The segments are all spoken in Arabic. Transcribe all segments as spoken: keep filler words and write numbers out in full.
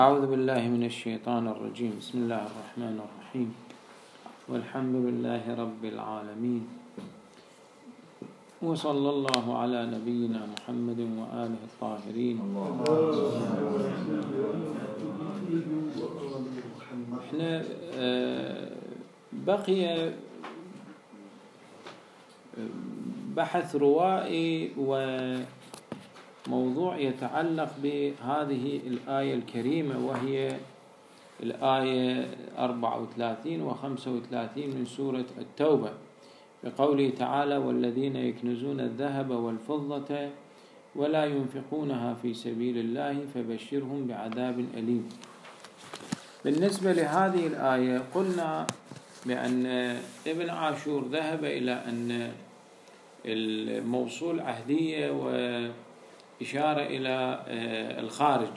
أعوذ بالله من الشيطان الرجيم. بسم الله الرحمن الرحيم، والحمد لله رب العالمين، وصلى الله على نبينا محمد وآله الطاهرين. احنا بقي بحث روائي وموضوع يتعلق بهذه الآية الكريمة، وهي الآية أربعة وثلاثين وخمسة وثلاثين من سورة التوبة، بقوله تعالى: والذين يكنزون الذهب والفضة ولا ينفقونها في سبيل الله فبشرهم بعذاب أليم. بالنسبة لهذه الآية قلنا بأن ابن عاشور ذهب إلى أن الموصول عهدية وإشارة إلى الخارج،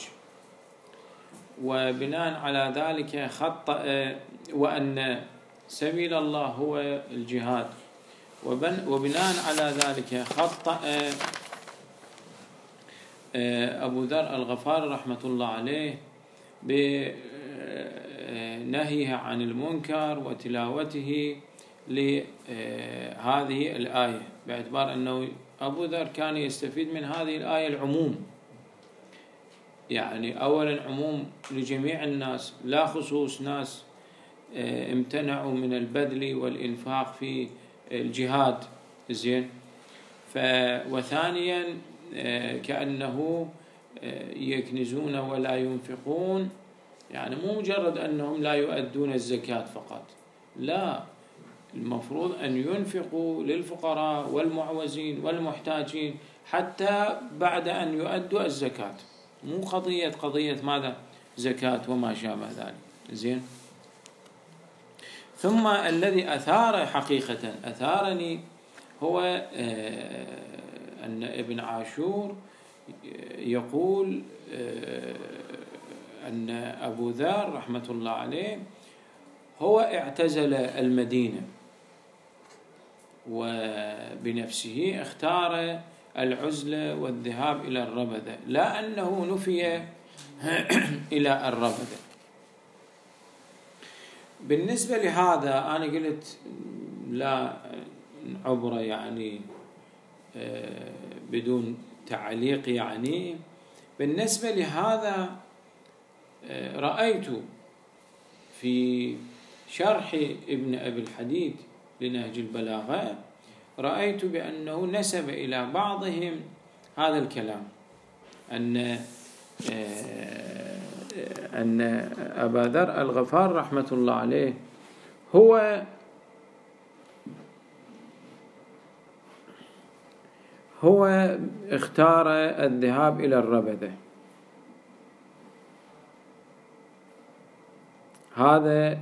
وبناء على ذلك خطأ وأن سبيل الله هو الجهاد، وبناء على ذلك خطأ أبو ذر الغفاري رحمة الله عليه بنهيه عن المنكر وتلاوته لهذه الآية، باعتبار أنه أبو ذر كان يستفيد من هذه الآية العموم، يعني أولا عموم لجميع الناس، لا خصوص ناس امتنعوا من البذل والإنفاق في الجهاد، زين. وثانيا كأنه يكنزون ولا ينفقون، يعني مو مجرد أنهم لا يؤدون الزكاة فقط، لا، المفروض أن ينفقوا للفقراء والمعوزين والمحتاجين حتى بعد أن يؤدوا الزكاة، مو قضية قضية ماذا زكاة وما شابه ذلك، زين. ثم الذي أثار حقيقة أثارني هو أن ابن عاشور يقول أن أبو ذر رحمة الله عليه هو اعتزل المدينة وبنفسه اختار العزلة والذهاب إلى الربذة، لا أنه نفي إلى الربذة. بالنسبة لهذا أنا قلت لا عبرة يعني بدون تعليق، يعني بالنسبة لهذا رأيت في شرح ابن أبي الحديد لنهج البلاغة، رأيت بأنه نسب إلى بعضهم هذا الكلام، أن أن أبا ذر الغفار رحمة الله عليه هو هو اختار الذهاب إلى الربذة. هذا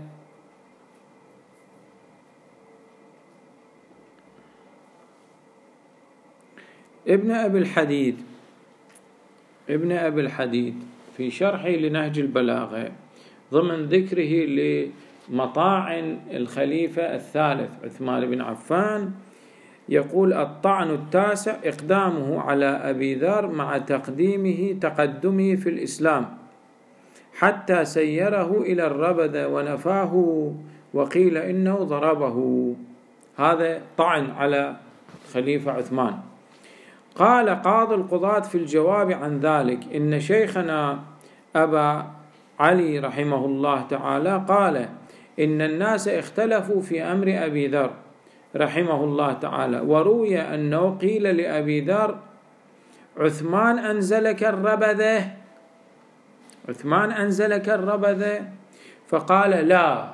ابن أبي الحديد ابن أبي الحديد في شرحه لنهج البلاغة ضمن ذكره لمطاعن الخليفة الثالث عثمان بن عفان يقول: الطعن التاسع إقدامه على أبي ذر مع تقديمه تقدمه في الإسلام حتى سيره إلى الربذة ونفاه، وقيل إنه ضربه. هذا طعن على خليفة عثمان. قال قاضي القضاة في الجواب عن ذلك إن شيخنا أبا علي رحمه الله تعالى قال إن الناس اختلفوا في أمر أبي ذر رحمه الله تعالى، وروي أنه قيل لأبي ذر: عثمان أنزلك الربذة عثمان أنزلك الربذة فقال: لا،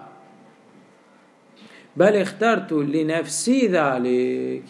بل اخترت لنفسي ذلك.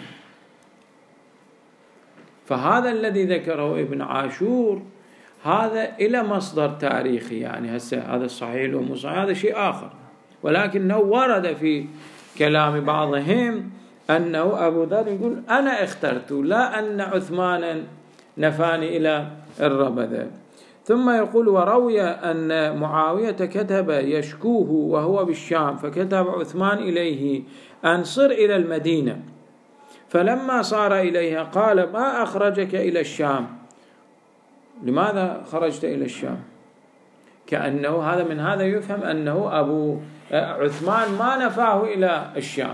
فهذا الذي ذكره ابن عاشور هذا إلى مصدر تاريخي، يعني هسه هذا الصحيح ومصحيح هذا شيء آخر، ولكنه ورد في كلام بعضهم أنه أبو ذر يقول: أنا اخترت، لا أن عثمانا نفاني إلى الربذة. ثم يقول: وروي أن معاوية كتب يشكوه وهو بالشام، فكتب عثمان إليه أن صر إلى المدينة، فلما صار إليها قال: ما أخرجك إلى الشام؟ لماذا خرجت إلى الشام؟ كأنه هذا من هذا يفهم أنه أبو عثمان ما نفاه إلى الشام.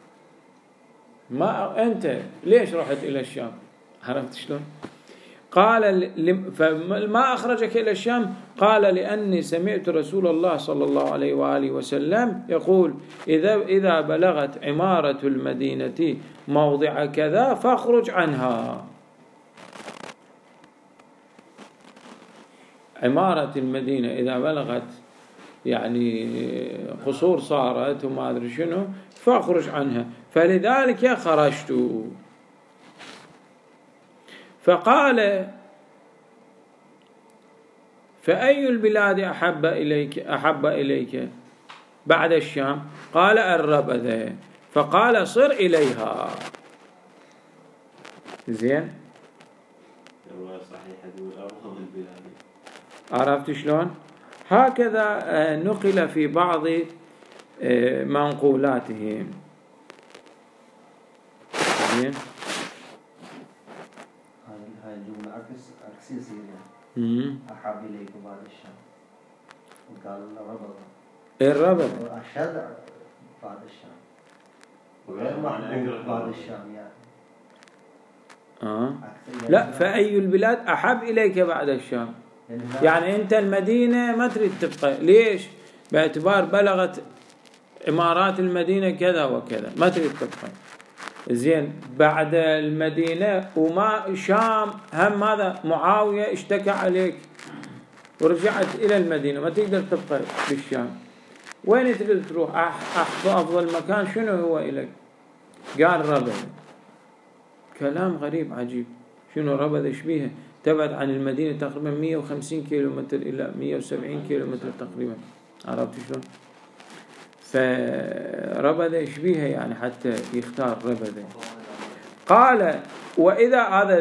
ما أنت ليش رحت إلى الشام؟ عرفت شلون؟ قال فما أخرجك إلى الشام؟ قال لأني سمعت رسول الله صلى الله عليه وآله وسلم يقول إذا إذا بلغت عمارة المدينة موضع كذا فاخرج عنها. عمارة المدينة إذا بلغت يعني قصور صارت وما أدري شنو فاخرج عنها، فلذلك خرجت. فقال فأي البلاد أحب إليك أحب إليك بعد الشام؟ قال الربذة. فقال صر إليها. زين، عرفت شلون؟ هكذا نقل في بعض منقولاتهم. زين، هاي الجملة عكس عكسية أحب إليك بعد الشام، وقال الربذ الربذ أشد بعد الشام وغير محبوب بعد الشام يعني. آه. لا، فأي البلاد أحب إليك بعد الشام؟ يعني أنت المدينة ما تريد تبقى، ليش؟ باعتبار بلغت عمارات المدينة كذا وكذا ما تريد تبقى. زين، بعد المدينة وما شام هم هذا معاوية اشتكى عليك ورجعت إلى المدينة ما تقدر تبقى بالشام، وين تريد تروح؟ أفضل مكان شنو هو إليك؟ قال ربذ. كلام غريب عجيب. شنو ربذ؟ شبيهه تبعد عن المدينة تقريبا مئة وخمسين كيلو متر إلى مئة وسبعين كيلو متر تقريبا. عرفت شلون؟ فربذ يشبيهه يعني حتى يختار ربذ. قال وإذا هذا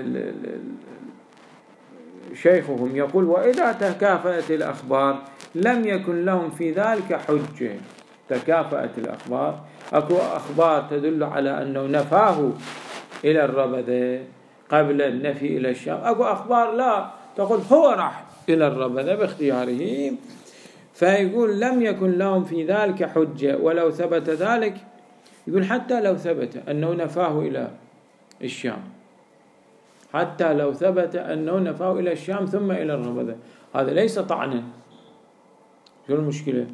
شيخهم يقول وإذا تكافأت الأخبار لم يكن لهم في ذلك حجة. تكافأت الأخبار، أكو أخبار تدل على أنه نفاه إلى الربذ قبل النفي إلى الشام، أكو أخبار لا تقول هو راح إلى الربذ باختياره. فيقول لم يكن لهم في ذلك حجة ولو ثبت ذلك. يقول حتى لو ثبت أنه نفاه إلى الشام، حتى لو ثبت أنه نفاه إلى الشام ثم إلى الربذ، هذا ليس طعنا. شو المشكلة؟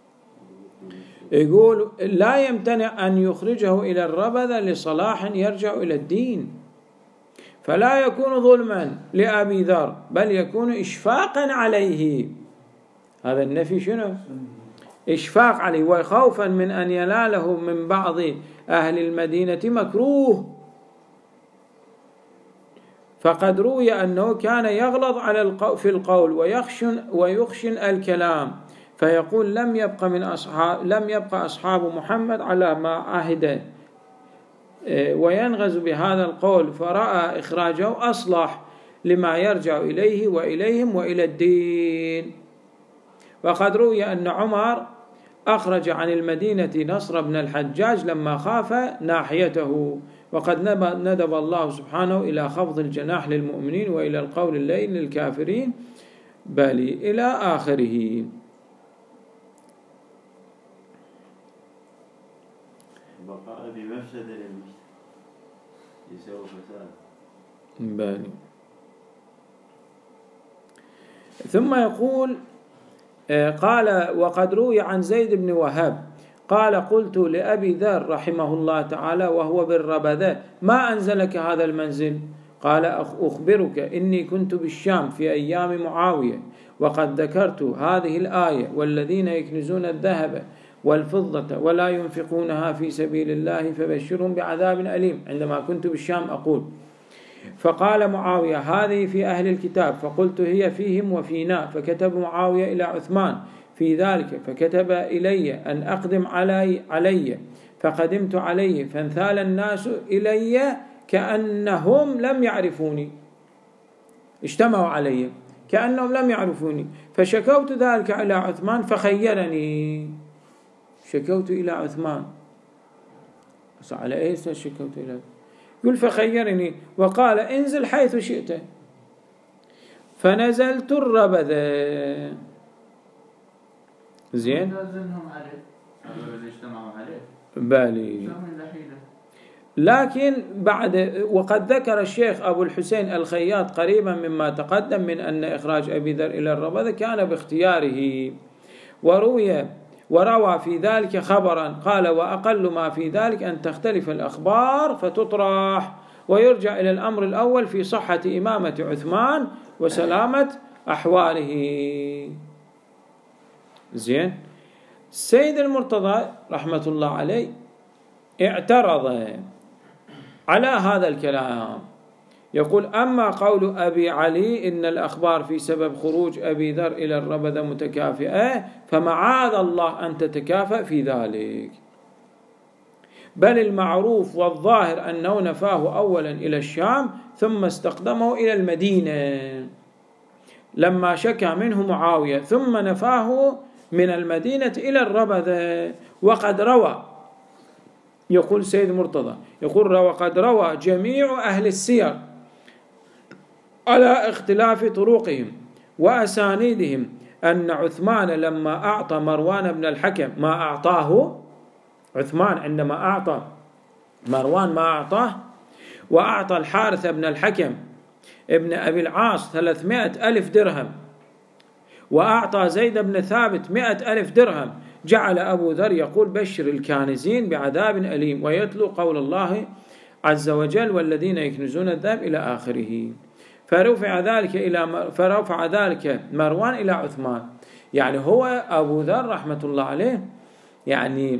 يقول لا يمتنع أن يخرجه إلى الربذ لصلاح يرجع إلى الدين، فلا يكون ظلما لأبي ذر بل يكون إشفاقا عليه. هذا النفي شنو؟ إشفاق عليه وخوفا من أن يناله من بعض أهل المدينة مكروه. فقد روي أنه كان يغلظ على القو في القول ويخشن ويخشن الكلام، فيقول لم يبق من أصحاب لم يبقى أصحاب محمد على ما عهد، وينغز بهذا القول فرأى إخراجه أصلح لما يرجع إليه وإليهم وإلى الدين. وقد روي أن عمر أخرج عن المدينة نصر بن الحجاج لما خاف ناحيته، وقد ندب الله سبحانه إلى خفض الجناح للمؤمنين وإلى القول اللين للكافرين بل إلى آخره. بقاء بمفسد للمجتمع يسوي فساد. بل ثم يقول قال وقد روي عن زيد بن وهب قال قلت لأبي ذر رحمه الله تعالى وهو بالربذ ما أنزلك هذا المنزل؟ قال أخبرك إني كنت بالشام في أيام معاوية وقد ذكرت هذه الآية والذين يكنزون الذهب والفضة ولا ينفقونها في سبيل الله فبشرهم بعذاب أليم عندما كنت بالشام أقول. فقال معاوية هذه في أهل الكتاب، فقلت هي فيهم وفينا، فكتب معاوية إلى عثمان في ذلك فكتب إلي أن أقدم علي, علي فقدمت عليه فانثال الناس إلي كأنهم لم يعرفوني، اجتمعوا علي كأنهم لم يعرفوني، فشكوت ذلك إلى عثمان فخيرني. شكوت إلى عثمان على إيه شكوت إلى؟ يقول فخيرني وقال انزل حيث شئت، فنزلت الربذ. زين عليه اللي اجتمعوا عليه بالي. لكن بعد وقد ذكر الشيخ أبو الحسين الخياط قريبا مما تقدم من أن إخراج أبي ذر إلى الربذة كان باختياره، وروي وروى في ذلك خبرا قال وأقل ما في ذلك أن تختلف الأخبار فتطرح ويرجع إلى الأمر الأول في صحة إمامة عثمان وسلامة أحواله. زين. السيد المرتضى رحمة الله عليه اعترض على هذا الكلام، يقول أما قول أبي علي إن الأخبار في سبب خروج أبي ذر إلى الربذة متكافئة فمعاذ الله أن تتكافأ في ذلك، بل المعروف والظاهر أنه نفاه أولا إلى الشام ثم استقدمه إلى المدينة لما شكى منه معاوية، ثم نفاه من المدينة إلى الربذة. وقد روى، يقول سيد مرتضى يقول وقد روى جميع أهل السير على اختلاف طرقهم وأسانيدهم أن عثمان لما أعطى مروان بن الحكم ما أعطاه، عثمان عندما أعطى مروان ما أعطاه، وأعطى الحارث بن الحكم ابن أبي العاص ثلاثمائة ألف درهم، وأعطى زيد بن ثابت مئة ألف درهم، جعل أبو ذر يقول بشر الكانزين بعذاب أليم ويتلو قول الله عز وجل والذين يكنزون الذهب إلى آخره. فرفع ذلك إلى فرفع ذلك مروان إلى عثمان. يعني هو أبو ذر رحمة الله عليه يعني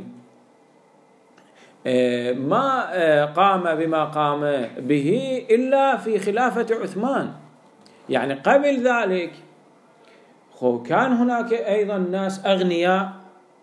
ما قام بما قام به إلا في خلافة عثمان. يعني قبل ذلك كان هناك أيضا ناس أغنياء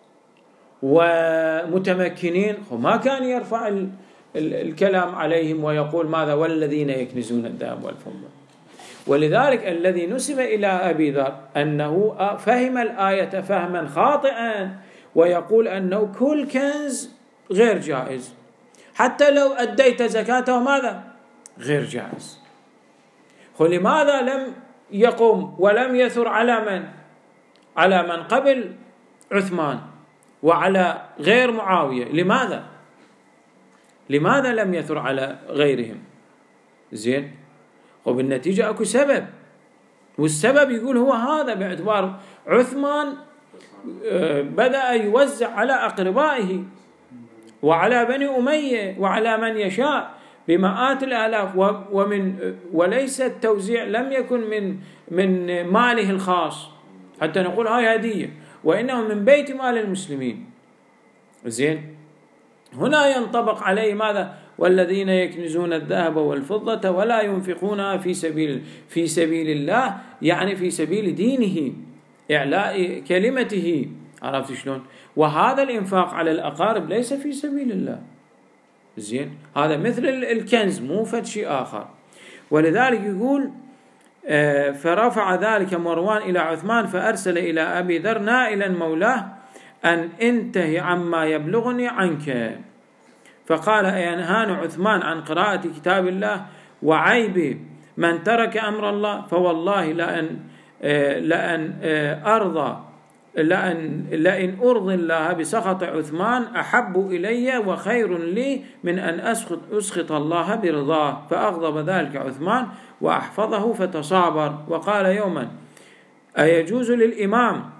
ومتمكنين وما كان يرفع ال ال الكلام عليهم ويقول ماذا والذين يكنزون الذهب والفضة. ولذلك الذي نسب إلى أبي ذر أنه فهم الآية فهما خاطئا ويقول أنه كل كنز غير جائز، حتى لو أديت زكاته ماذا غير جائز. لماذا لم يقوم ولم يثر على من على من قبل عثمان وعلى غير معاوية؟ لماذا لماذا لم يثر على غيرهم؟ زين. وبالنتيجة أكو سبب، والسبب يقول هو هذا باعتبار عثمان بدأ يوزع على أقربائه وعلى بني أمية وعلى من يشاء بمئات الآلاف، ومن وليس التوزيع لم يكن من من ماله الخاص حتى نقول هاي هدية، وإنه من بيت مال المسلمين. زين. هنا ينطبق عليه ماذا والذين يكنزون الذهب والفضة ولا ينفقونها في سبيل في سبيل الله، يعني في سبيل دينه إعلاء كلمته. عرفت شلون؟ وهذا الإنفاق على الأقارب ليس في سبيل الله. زين. هذا مثل الكنز مو فد شيء آخر. ولذلك يقول فرفع ذلك مروان إلى عثمان فأرسل إلى أبي ذر نائلا مولاه أن انتهي عما يبلغني عنك، فقال أينهان عثمان عن قراءة كتاب الله وعيب من ترك أمر الله؟ فوالله لأن لأن أرضى لأن لأن أرضي الله بسخط عثمان أحب إلي وخير لي من أن أسخط أسخط الله برضاه. فأغضب ذلك عثمان وأحفظه فتصابر وقال يوما أيجوز للإمام،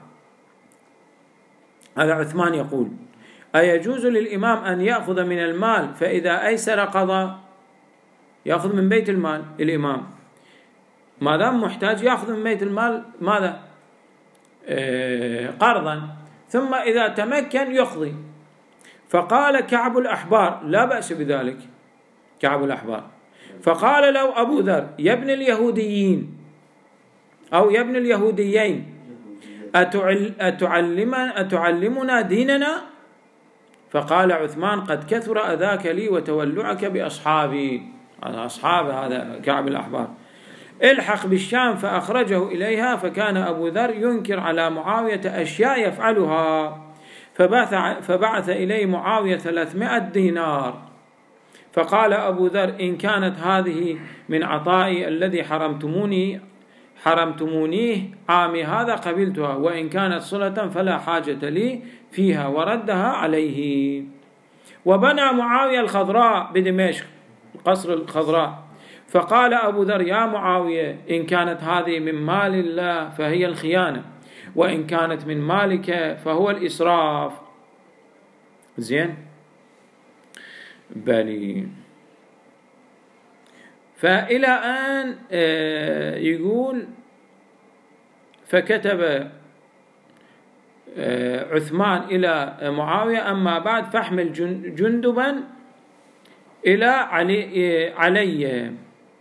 هذا عثمان يقول أيجوز للإمام أن يأخذ من المال فإذا أيسر قضى؟ يأخذ من بيت المال الإمام ما دام محتاج يأخذ من بيت المال ماذا آه قرضا، ثم إذا تمكن يقضي. فقال كعب الأحبار لا بأس بذلك، كعب الأحبار. فقال له أبو ذر يا ابن اليهوديين أو يا ابن اليهوديين أتعلمنا, أتعلمنا ديننا؟ فقال عثمان قد كثر أذاك لي وتولعك بأصحابي، هذا أصحاب هذا كعب الأحبار، الحق بالشام. فأخرجه إليها. فكان أبو ذر ينكر على معاوية أشياء يفعلها، فبعث, فبعث إليه معاوية ثلاثمائة دينار. فقال أبو ذر إن كانت هذه من عطائي الذي حرمتموني حرمتمونيه عامي هذا قبلتها، وإن كانت صلة فلا حاجة لي فيها، وردها عليه. وبنى معاوية الخضراء بدمشق، قصر الخضراء، فقال أبو ذر: يا معاوية، إن كانت هذه من مال الله فهي الخيانة، وإن كانت من مالك فهو الإسراف. زين، بلي. فإلى أن يقول: فكتب عثمان إلى معاوية: أما بعد فاحمل جندبا إلى علي, علي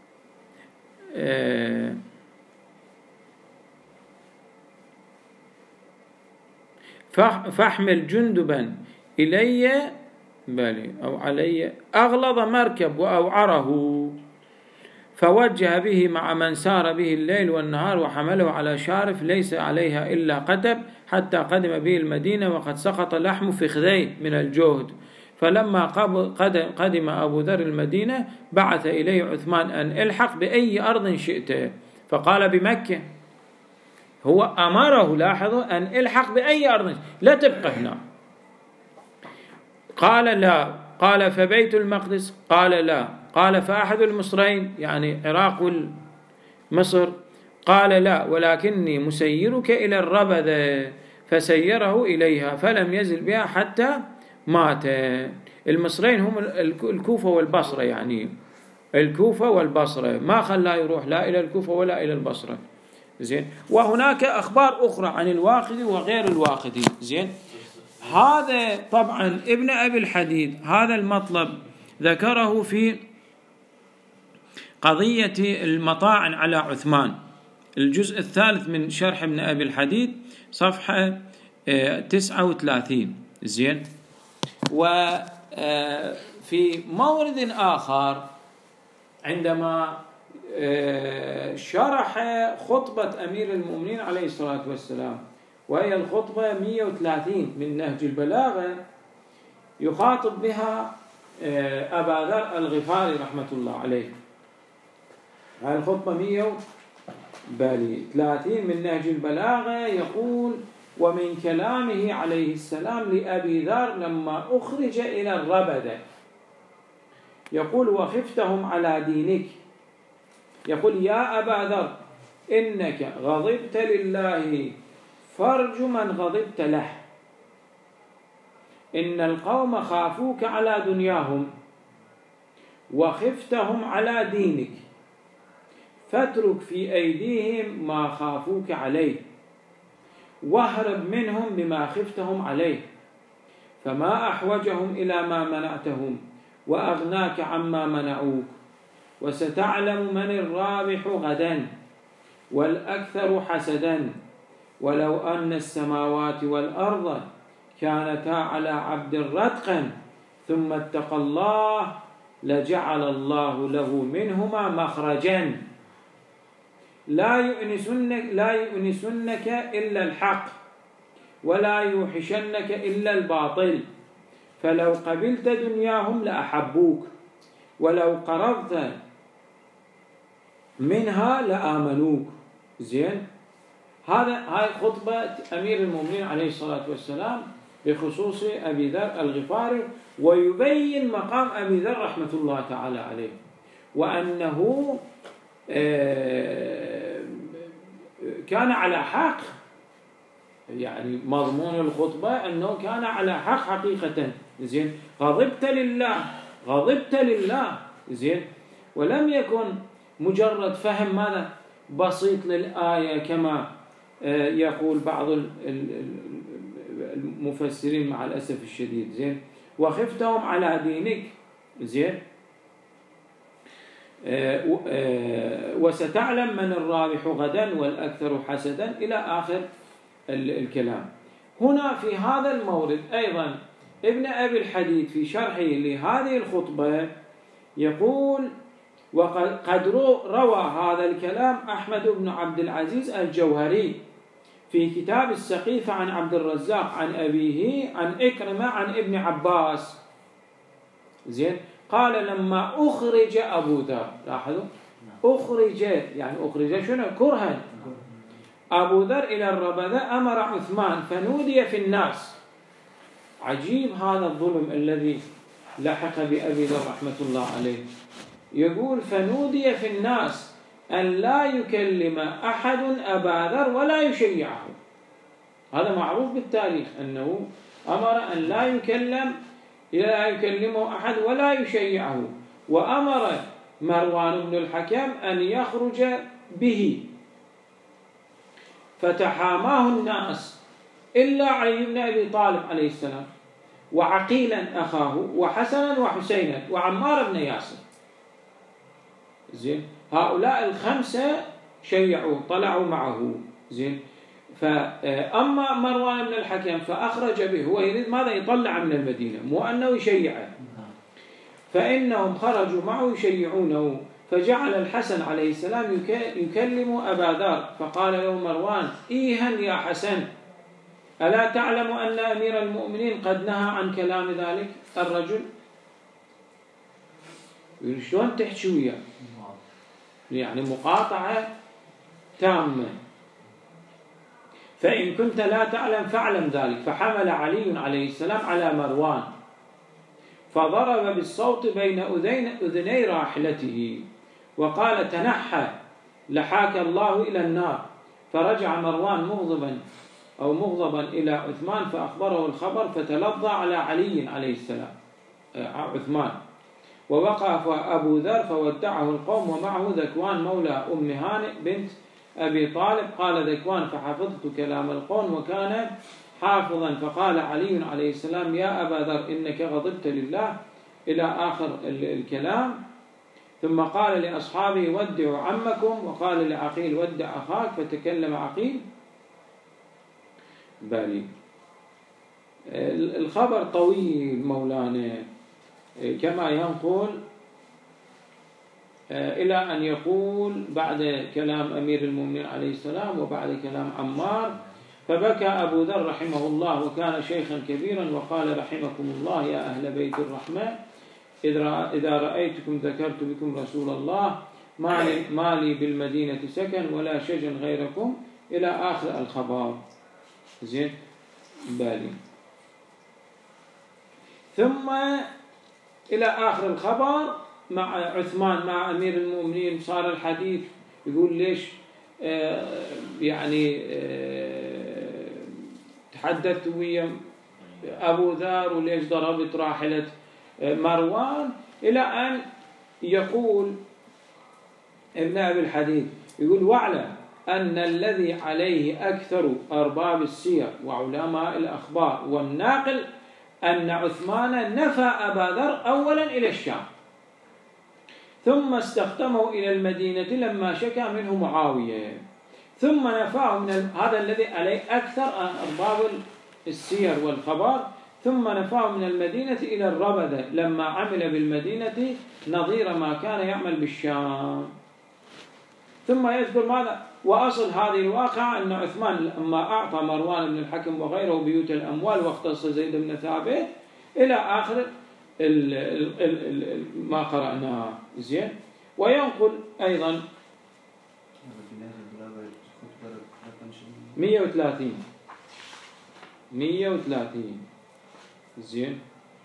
فاحمل جندبا إلي بلي أو علي أغلظ مركب وأوعره، فوجه به مع من سار به الليل والنهار، وحمله على شارف ليس عليها إلا قتب، حتى قدم به المدينة وقد سقط لحم فخذيه من الجهد. فلما قدم أبو ذر المدينة بعث إليه عثمان أن الحق بأي أرض شئت، فقال: بمكة. هو أمره، لاحظوا، أن الحق بأي أرض، لا تبقى هنا. قال: لا. قال: فبيت المقدس؟ قال: لا. قال: فأحد المصرين، يعني عراق ومصر؟ قال: لا، ولكني مسيرك إلى الربذة. فسيره إليها فلم يزل بها حتى مات. المصرين هم الكوفة والبصرة، يعني الكوفة والبصرة، ما خلاه يروح لا إلى الكوفة ولا إلى البصرة. زين. وهناك أخبار أخرى عن الواقدي وغير الواقدي. زين. هذا طبعا ابن أبي الحديد هذا المطلب ذكره في قضية المطاعن على عثمان، الجزء الثالث من شرح ابن أبي الحديد، صفحة تسعة وثلاثين. زين. وفي مورد آخر عندما شرح خطبة أمير المؤمنين عليه الصلاة والسلام، وهي الخطبة مئة وثلاثين من نهج البلاغة، يخاطب بها أبا ذر الغفاري رحمة الله عليه. هذه الخطبة مئة وثلاثين من نهج البلاغة، يقول: ومن كلامه عليه السلام لأبي ذر لما أخرج إلى الربذة، يقول: وخفتهم على دينك. يقول: يا أبا ذر، إنك غضبت لله فارج من غضبت له، إن القوم خافوك على دنياهم وخفتهم على دينك، فاترك في أيديهم ما خافوك عليه، واهرب منهم بما خفتهم عليه، فما أحوجهم إلى ما منعتهم وأغناك عما منعوك، وستعلم من الرابح غدا والأكثر حسدا، ولو أن السماوات والأرض كانتا على عبد رتقا ثم اتقى الله لجعل الله له منهما مخرجا، لا يؤنسنك, لا يؤنسنك إلا الحق ولا يوحشنك إلا الباطل، فلو قبلت دنياهم لأحبوك، ولو قرضت منها لآمنوك. زين. هذا هاي خطبة أمير المؤمنين عليه الصلاة والسلام بخصوص أبي ذر الغفاري، ويبين مقام أبي ذر رحمة الله تعالى عليه، وأنه كان على حق، يعني مضمون الخطبة أنه كان على حق حقيقة. زين. غضبت لله، غضبت لله. زين. ولم يكن مجرد فهم ماذا بسيط للآية كما يقول بعض المفسرين مع الأسف الشديد. زين. وخفتهم على دينك. زين. وستعلم من الرابح غدا والأكثر حسدا إلى آخر الكلام. هنا في هذا المورد أيضا ابن أبي الحديد في شرحه لهذه الخطبة يقول: وقد روى هذا الكلام أحمد بن عبد العزيز الجوهري في كتاب السقيفة عن عبد الرزاق عن أبيه عن إكرمة عن ابن عباس. زين. قال: لما أخرج أبو ذر، لاحظوا، أخرج، يعني أخرج شنو؟ كرها أبو ذر إلى الربذة، أمر عثمان فنودي في الناس. عجيب هذا الظلم الذي لحق بأبي ذر رحمة الله عليه. يقول فنودي في الناس أن لا يكلم أحد أبا ذر ولا يشيعه. هذا معروف بالتاريخ أنه أمر أن لا يكلم لا يكلمه أحد ولا يشيعه، وأمر مروان بن الحكم أن يخرج به، فتحاماه الناس إلا علي بن أبي طالب عليه السلام، وعقيلا أخاه، وحسنا وحسينا، وعمار بن ياسر. زين، هؤلاء الخمسة شيعوه، طلعوا معه. زين، فأما مروان بن الحكم فأخرج به، هو يريد ماذا؟ يطلع من المدينة، مو أنه يشيعه. فإنهم خرجوا معه يشيعونه، فجعل الحسن عليه السلام يكلم أبا ذر، فقال له مروان: إيها يا حسن، ألا تعلم أن أمير المؤمنين قد نهى عن كلام ذلك الرجل؟ شلون تحكي وياه؟ يعني مقاطعة تامة. فإن كنت لا تعلم فاعلم ذلك. فحمل علي عليه السلام على مروان، فضرب بالصوت بين أذني راحلته، وقال: تنحى لحاك الله إلى النار. فرجع مروان مغضبا أو مغضبا إلى عثمان فأخبره الخبر، فتلظى على علي عليه السلام عثمان، ووقف أبو ذر فودعه القوم، ومعه ذكوان مولى أم هانئ بنت أبي طالب. قال ذكوان: فحفظت كلام القوم، وكان حافظا. فقال علي عليه السلام: يا أبا ذر، إنك غضبت لله، إلى آخر الكلام. ثم قال لأصحابه: ودعوا عمكم، وقال لعقيل: ودع أخاك. فتكلم عقيل. بالي الخبر طويل مولانا، كما ينقل إلى أن يقول بعد كلام أمير المؤمنين عليه السلام وبعد كلام عمار: فبكى أبو ذر رحمه الله، وكان شيخا كبيرا، وقال: رحمكم الله يا أهل بيت الرحمة، إذا رأيتكم ذكرت بكم رسول الله، ما لي بالمدينة سكن ولا شجن غيركم، إلى آخر الخبر. زين، بالي. ثم إلى آخر الخبر مع عثمان مع أمير المؤمنين. صار الحديث يقول ليش آه يعني آه تحدثت ويا أبو ذر، وليش ضربت راحلة آه مروان، إلى أن يقول ابن أبي الحديث يقول: واعلم أن الذي عليه أكثر أرباب السير وعلماء الأخبار والناقل أن عثمان نفى أبا ذر أولا إلى الشام، ثم استخدمه إلى المدينة لما شكى منه معاوية، ثم نفاه من هذا الذي عليه أكثر أرباب السير والخبر، ثم نفاه من المدينة إلى الربذة لما عمل بالمدينة نظير ما كان يعمل بالشام. ثم يذكر ماذا؟ وأصل هذه الواقعة أن عثمان لما أعطى مروان بن الحكم وغيره بيوت الأموال، واختص زيد بن ثابت، إلى آخر ال ال ال ما قرأناه. زين، وينقل أيضا مئة وثلاثين مئة وثلاثين. زين،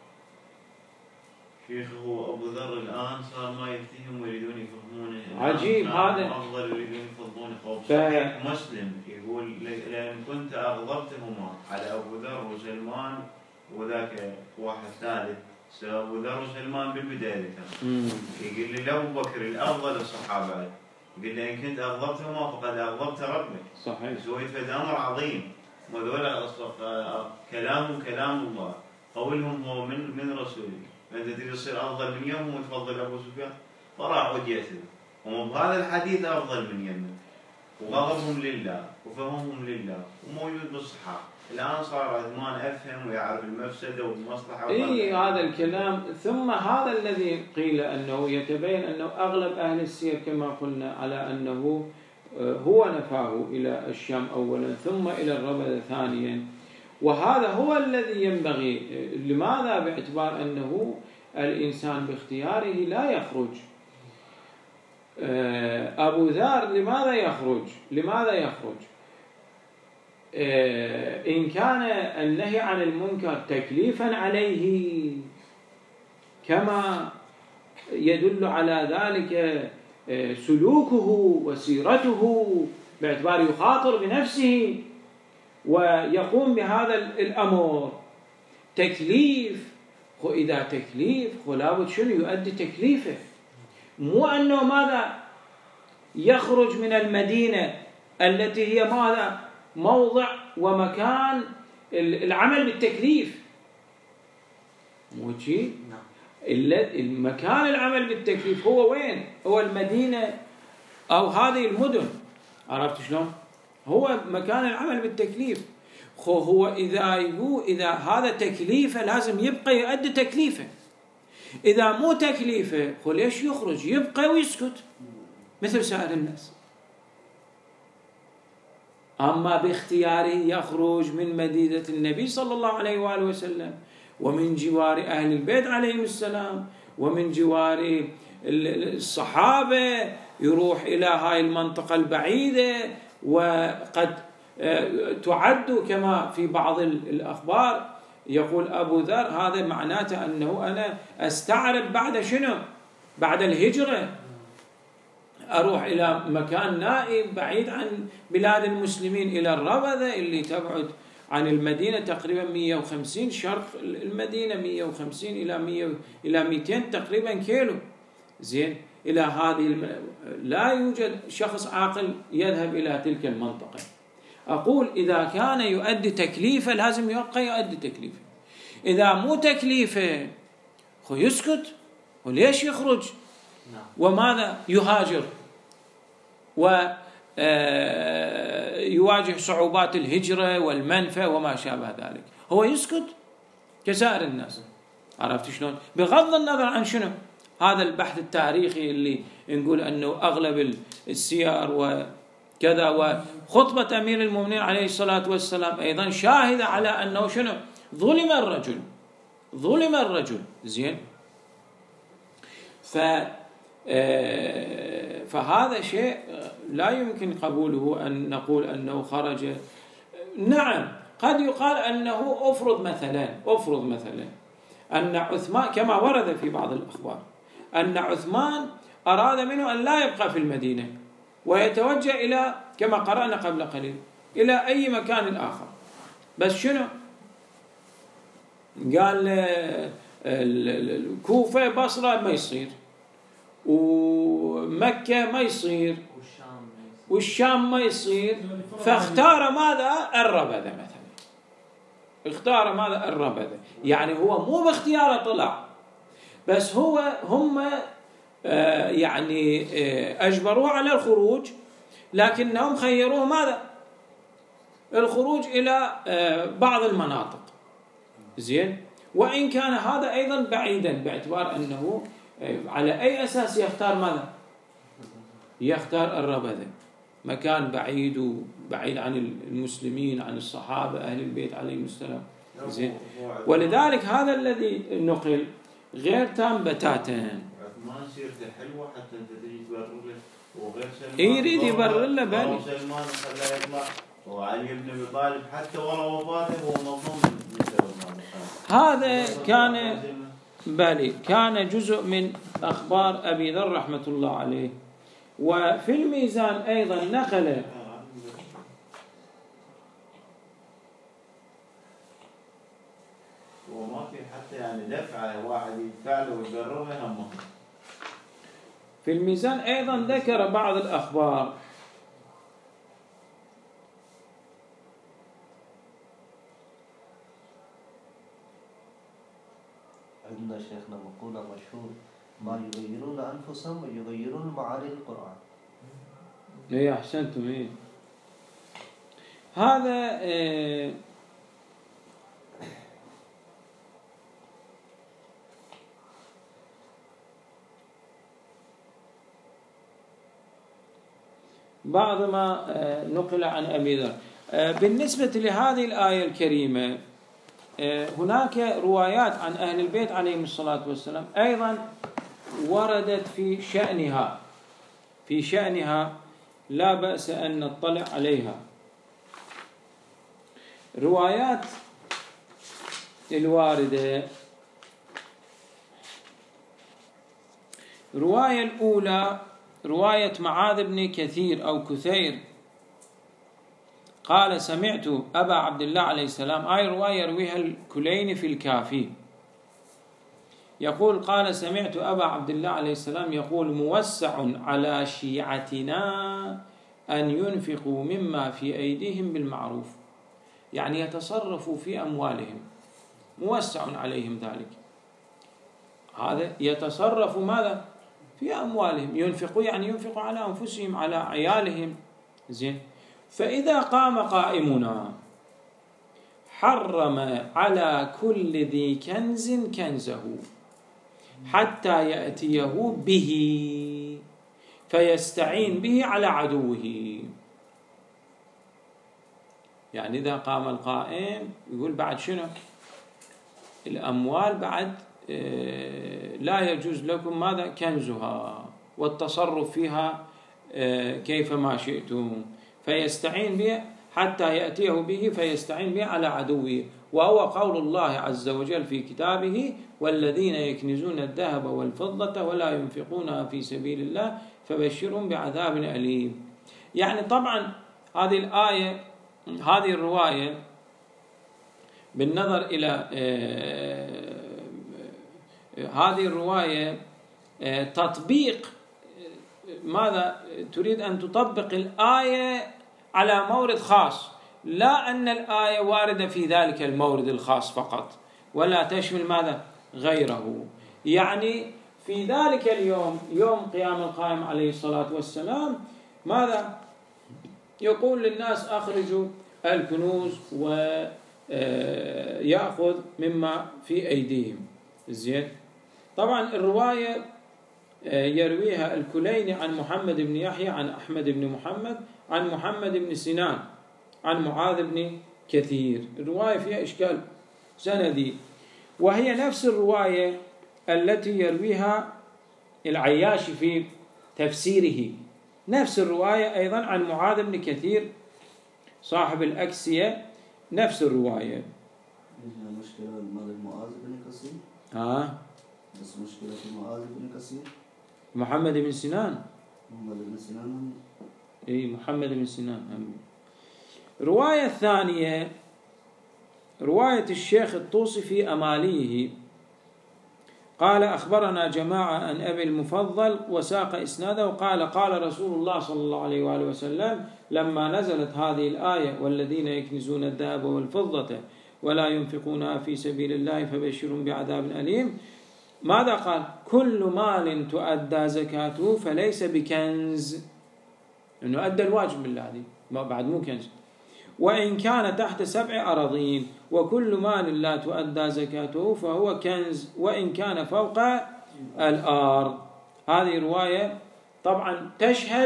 شيخ هو أبو ذر الآن صار ما يفتهم ويريدون يفهمونه. عجيب هذا. أفضل يريدون يفضونه. ف... صحيح مسلم يقول: لأن كنت أغضبتهما على أبو ذر وسلمان، وذاك واحد ثالث أبو ذر وسلمان بالبداية كان يقول لي: أبو بكر الأفضل الصحابة، يقول لي: إن كنت أغضبتهما فقد أغضبت ربك. صحيح، سويت فد أمر عظيم، وذولا كلام كلام الله، قولهم هو من من رسوله، فأنت تريد تصير أفضل من يوم وتفضل أبو سفيان، فراح وجيته هم بهذا الحديث أفضل من يمه، وغضبهم لله وفهمهم لله وموجود بالصحابة. الآن صار عثمان أفهم ويعرف المفسدة والمصلحة. إيه هذا الكلام. ثم هذا الذي قيل أنه يتبين أنه أغلب أهل السير كما قلنا على أنه هو نفاه إلى الشام أولا ثم إلى الربذة ثانيا، وهذا هو الذي ينبغي. لماذا؟ باعتبار أنه الإنسان باختياره لا يخرج. أبو ذر لماذا يخرج؟ لماذا يخرج؟ إن كان النهي عن المنكر تكليفا عليه كما يدل على ذلك سلوكه وسيرته باعتبار يخاطر بنفسه ويقوم بهذا الأمر تكليف، وإذا تكليف لابد شنو يؤدي تكليفه، مو أنه ماذا يخرج من المدينة التي هي ماذا موضع ومكان العمل بالتكليف، مو شيء المكان العمل بالتكليف هو وين؟ هو المدينة أو هذه المدن، عرفت شلون؟ هو مكان العمل بالتكليف. هو إذا يقول إذا هذا تكليفه لازم يبقى يؤدي تكليفه، إذا مو تكليفه هو ليش يخرج؟ يبقى ويسكت مثل سائر الناس. أما باختياره يخرج من مدينة النبي صلى الله عليه وآله وسلم ومن جوار أهل البيت عليهم السلام ومن جوار الصحابة، يروح إلى هاي المنطقة البعيدة وقد تعد كما في بعض الأخبار يقول أبو ذر هذا معناته أنه أنا أستعرب بعد شنو؟ بعد الهجرة أروح إلى مكان نائب بعيد عن بلاد المسلمين إلى الربذة اللي تبعد عن المدينة تقريبا مئة وخمسين، شرق المدينة مئة وخمسين إلى مئة إلى مئتين تقريبا كيلو. زين، إلى هذه الم... لا يوجد شخص عاقل يذهب إلى تلك المنطقة. أقول إذا كان يؤدي تكليفه لازم يبقى يؤدي تكليفه، إذا مو تكليفه هو يسكت. وليش يخرج وماذا يهاجر ويواجه صعوبات الهجرة والمنفى وما شابه ذلك؟ هو يسكت كسائر الناس. عرفت شلون؟ بغض النظر عن شنو هذا البحث التاريخي اللي نقول أنه أغلب السير وكذا، وخطبة أمير المؤمنين عليه الصلاة والسلام أيضا شاهدة على أنه شنو ظلم الرجل ظلم الرجل زين. ف فهذا شيء لا يمكن قبوله أن نقول أنه خرج. نعم قد يقال أنه أفرض مثلا أفرض مثلا أن عثمان كما ورد في بعض الأخبار أن عثمان أراد منه أن لا يبقى في المدينة ويتوجه إلى كما قرأنا قبل قليل إلى أي مكان آخر، بس شنو قال الكوفة بصرة ما يصير، ومكة ما يصير، والشام ما يصير، فاختار ماذا الربذة مثلا، اختار ماذا الربذة. يعني هو مو باختياره طلع، بس هو هم آه يعني آه أجبروه على الخروج، لكنهم خيروه ماذا الخروج إلى آه بعض المناطق. زين، وإن كان هذا أيضا بعيدا باعتبار أنه على أي أساس يختار ماذا يختار الربذة، مكان بعيد وبعيد عن المسلمين عن الصحابة أهل البيت عليهم السلام. زين، ولذلك هذا الذي نقل غير تام بتاتا. عثمان سيرته حلوة حتى أنت تجي تبرر له وغير سلمان يريد يبرر له بالي سلمان خلاه يطلع، وعلي بن أبي طالب حتى ورا وفاته هو مظلوم من سلمان. هذا كان بالي كان جزء من أخبار أبي ذر رحمة الله عليه. وفي الميزان أيضا نقل وما في حتى يعني دفعة واحد يدفع له ويبرره همه. في الميزان أيضا ذكر بعض الأخبار عندنا شيخنا مقولة مشهور ما يغيرون أنفسهم ويغيرون معاني القرآن. إيه أحسنتم. إيه هذا إيه بعض ما نقل عن أبي ذر. بالنسبة لهذه الآية الكريمة هناك روايات عن أهل البيت عليهم الصلاة والسلام أيضا وردت في شأنها، في شأنها لا بأس أن نطلع عليها. روايات الواردة، رواية الأولى رواية معاذ بن كثير أو كثير قال سمعت أبا عبد الله عليه السلام، هاي رواية يرويها الكليني في الكافي، يقول قال سمعت أبا عبد الله عليه السلام يقول موسع على شيعتنا أن ينفقوا مما في أيديهم بالمعروف، يعني يتصرفوا في أموالهم، موسع عليهم ذلك، هذا يتصرف ماذا في أموالهم، ينفقوا يعني ينفقوا على أنفسهم على عيالهم. زين، فإذا قام قائمنا حرم على كل ذي كنز كنزه حتى يأتيه به فيستعين به على عدوه. يعني إذا قام القائم يقول بعد شنو؟ الأموال بعد لا يجوز لكم ماذا؟ كنزها والتصرف فيها كيفما شئتم، فيستعين به حتى يأتيه به فيستعين به على عدوه. وهو قول الله عز وجل في كتابه والذين يكنزون الذهب والفضة ولا ينفقونها في سبيل الله فبشرهم بعذاب أليم. يعني طبعا هذه الآية هذه الرواية بالنظر إلى هذه الرواية تطبيق ماذا تريد أن تطبق الآية على مورد خاص، لا أن الآية واردة في ذلك المورد الخاص فقط ولا تشمل ماذا غيره. يعني في ذلك اليوم يوم قيام القائم عليه الصلاة والسلام ماذا يقول للناس أخرجوا الكنوز ويأخذ مما في أيديهم. زين، طبعا الرواية يرويها الكليني عن محمد بن يحيى عن أحمد بن محمد عن محمد بن سنان عن معاذ بن كثير. الرواية فيها إشكال سندي، وهي نفس الرواية التي يرويها العياشي في تفسيره، نفس الرواية أيضا عن معاذ بن كثير صاحب الأكسية، نفس الرواية. مشكلة معاذ بن كثير ها بس مشكلة معاذ بن كثير محمد بن سنان محمد بن سنان اي محمد بن سنان. رواية الثانية رواية الشيخ الطوسي في أماليه قال أخبرنا جماعة عن أبي المفضل وساق إسناده وقال قال رسول الله صلى الله عليه وآله وسلم لما نزلت هذه الآية والذين يكنزون الذهب والفضة ولا ينفقونها في سبيل الله فبشرهم بعذاب أليم، ماذا قال؟ كل مال تؤدى زكاته فليس بكنز، إنه أدى الواجب بالله دي بعد مو كنز، وإن كان تحت سبع أراضين، وكل مال لا تؤدى زكاته فهو كنز وإن كان فوق الأرض. هذه رواية طبعا تشهد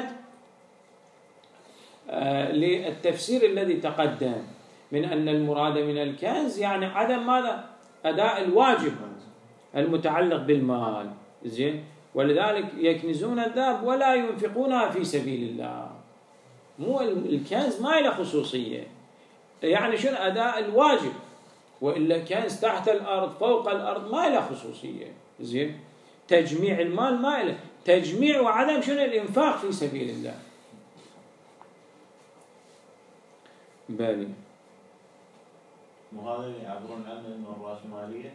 آه للتفسير الذي تقدم من أن المراد من الكنز يعني عدم ماذا؟ أداء الواجب المتعلق بالمال. زين، ولذلك يكنزون الذهب ولا ينفقونها في سبيل الله. مو الكنز ما له خصوصية، يعني شنو أداء الواجب، وإلا كنز تحت الأرض فوق الأرض ما له خصوصية. زين، تجميع المال ما له تجميع وعدم شنو الإنفاق في سبيل الله. بالي وهذا يعبرون عنه انه الراسماليه.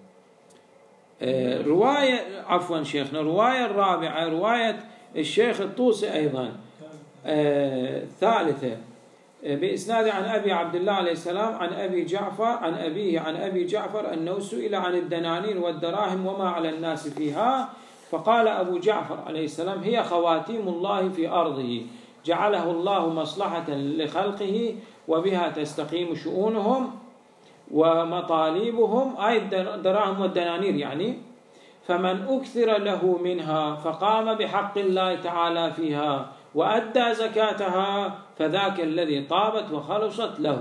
آه روايه عفوا شيخنا روايه الرابعه روايه الشيخ الطوسي ايضا آه ثالثه آه باسناد عن ابي عبد الله عليه السلام عن ابي جعفر عن ابيه عن ابي جعفر انه سئل عن الدنانير والدراهم وما على الناس فيها، فقال ابو جعفر عليه السلام هي خواتيم الله في ارضه جعله الله مصلحه لخلقه وبها تستقيم شؤونهم ومطالبهم، أي الدراهم والدنانير يعني، فمن أكثر له منها فقام بحق الله تعالى فيها وأدى زكاتها فذاك الذي طابت وخلصت له،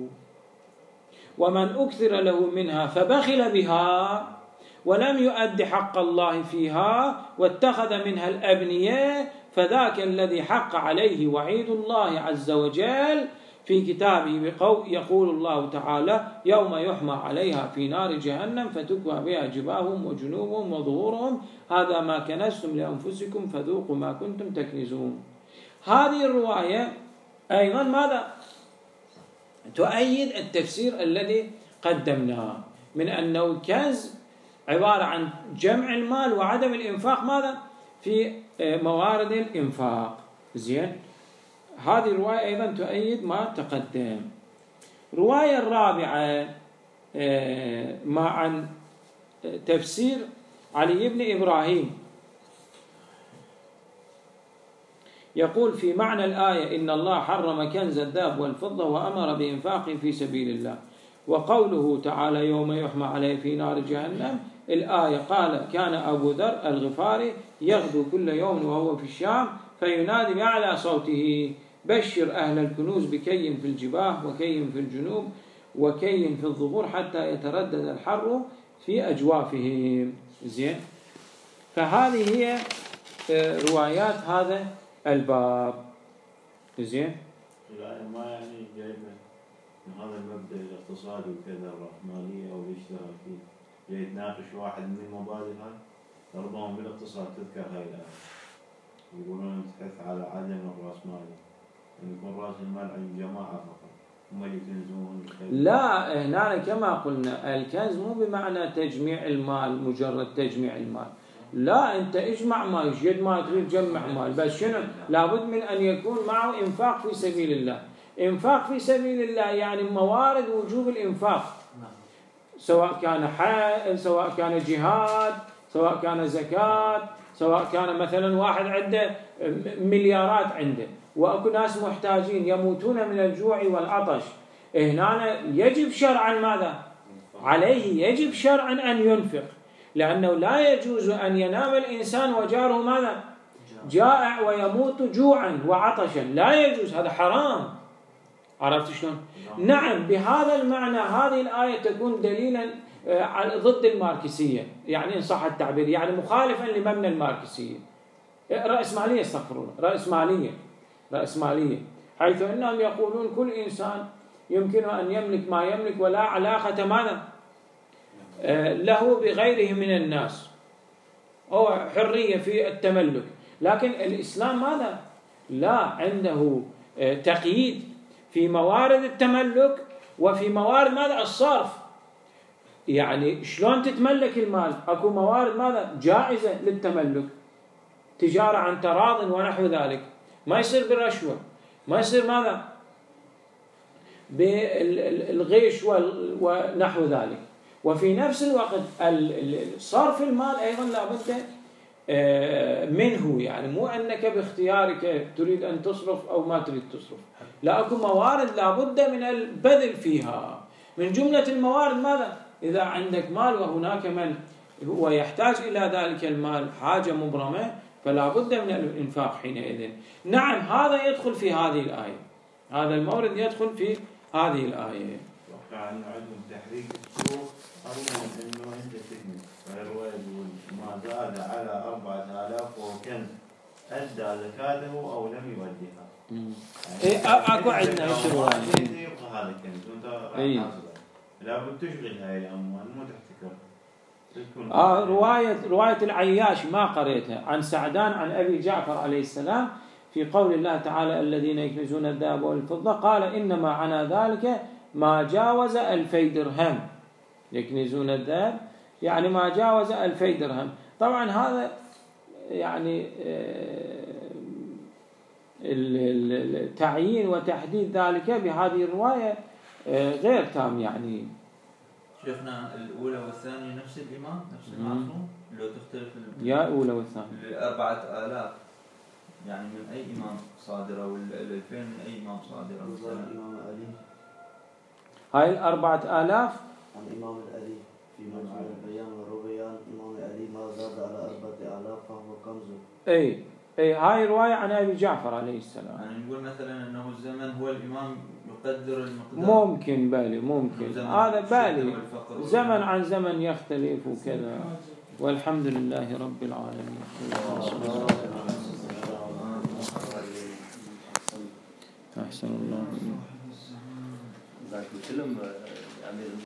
ومن أكثر له منها فبخل بها ولم يؤد حق الله فيها واتخذ منها الأبنية فذاك الذي حق عليه وعيد الله عز وجل في كتابه بقول يقول الله تعالى يوم يحمى عليها في نار جهنم فتكوى بها جباههم وجنوبهم وظهورهم هذا ما كنزتم لأنفسكم فذوقوا ما كنتم تكنزون. هذه الرواية أيضا ماذا تؤيد التفسير الذي قدمناه من أنه الكنز عبارة عن جمع المال وعدم الإنفاق ماذا في موارد الإنفاق. زين، هذه الرواية أيضا تؤيد ما تقدم. الرواية الرابعة ما عن تفسير علي بن إبراهيم يقول في معنى الآية إن الله حرم كنز الذهب والفضة وأمر بإنفاقه في سبيل الله، وقوله تعالى يوم يحمى عليه في نار جهنم الآية قال كان أبو ذر الغفاري يغدو كل يوم وهو في الشام فينادي بأعلى صوته بشر أهل الكنوز بكي في الجباه وكي في الجنوب وكي في الظهور حتى يتردد الحر في أجوافهم. زين، فهذه هي روايات هذا الباب. زين، ما يعني جايبه هذا المبدأ الاقتصادي وكذا الرأسمالية أو الاشتراكية جاي تناقش واحد من المبادئ هاي ربما بالاقتصاد تذكر هاي الآية يقولون تحث على عدم الرأسمالية أن يكون رأس المال عند جماعة فقط هم اللي يكنزون. لا، هنا كما قلنا الكنز مو بمعنى تجميع المال مجرد تجميع المال، لا، أنت اجمع مال جد ما تريد تجمع مال، بس شنو لابد من أن يكون معه إنفاق في سبيل الله. إنفاق في سبيل الله يعني موارد وجوب الإنفاق، سواء كان حج، سواء كان جهاد، سواء كان زكاة، سواء كان مثلا واحد عنده مليارات عنده وأكو ناس محتاجين يموتون من الجوع والعطش، هنا يجب شرعا ماذا عليه؟ يجب شرعا أن ينفق، لأنه لا يجوز أن ينام الإنسان وجاره ماذا جائع ويموت جوعا وعطشا، لا يجوز، هذا حرام. عرفت شلون؟ نعم، بهذا المعنى هذه الآية تكون دليلا ضد الماركسية، يعني إن صح التعبير، يعني مخالفا لمبنى الماركسية رأسمالية، استغفر الله، رأسمالية رأسمالية حيث أنهم يقولون كل إنسان يمكنه أن يملك ما يملك ولا علاقة ماذا له بغيره من الناس، أو حرية في التملك. لكن الإسلام ماذا لا عنده تقييد في موارد التملك وفي موارد ماذا الصرف. يعني شلون تتملك المال؟ أكو موارد ماذا جائزة للتملك، تجارة عن تراض ونحو ذلك، ما يصير بالرشوة، ما يصير ماذا بالغش ونحو ذلك. وفي نفس الوقت صرف المال أيضا لابد منه، يعني مو أنك باختيارك تريد أن تصرف أو ما تريد تصرف، لا، أكو موارد لابد من البذل فيها. من جملة الموارد ماذا؟ إذا عندك مال وهناك من هو يحتاج إلى ذلك المال حاجة مبرمة فلا بد من الإنفاق حينئذ. نعم، هذا يدخل في هذه الآية، هذا المورد يدخل في هذه الآية. وقع أنه عندهم تحريك السوق أظن أنه أنت تكمل، فالرواية يقول ما زاد على أربعة آلاف وهو كنز أدى زكاته أو لم يؤديها. إيه، أكو عندنا إيش رواية يبقى هذا كنز وأنت راح إيه؟ لابد تشغل هاي الأموال مو تحتكر. آه رواية رواية العياش ما قريتها عن سعدان عن أبي جعفر عليه السلام في قول الله تعالى الذين يكنزون الذهب والفضة قال إنما عنا ذلك ما جاوز ألفي درهم. يكنزون الذهب يعني ما جاوز ألفي درهم. طبعا هذا يعني التعيين وتحديد ذلك بهذه الرواية غير تام. يعني شيخنا الأولى والثانية نفس الإمام نفس المعصوم لو تختلف يا أولى والثانية الأربعة آلاف يعني من أي إمام صادرة والألفين من أي إمام صادرة؟ الإمام علي. هاي الأربعة آلاف عن الإمام العلي في مجموع البيان والربيان الإمام العلي ما زاد على أربعة آلاف فهو كنزه. أي أي هاي رواية عن أبي جعفر عليه السلام. يعني نقول مثلا أنه الزمن هو الإمام يقدر المقدار. ممكن بالي ممكن هذا بالي زمن عن زمن يختلف وكذا. والحمد لله رب العالمين. أحسن الله. ذاك الفيلم أمير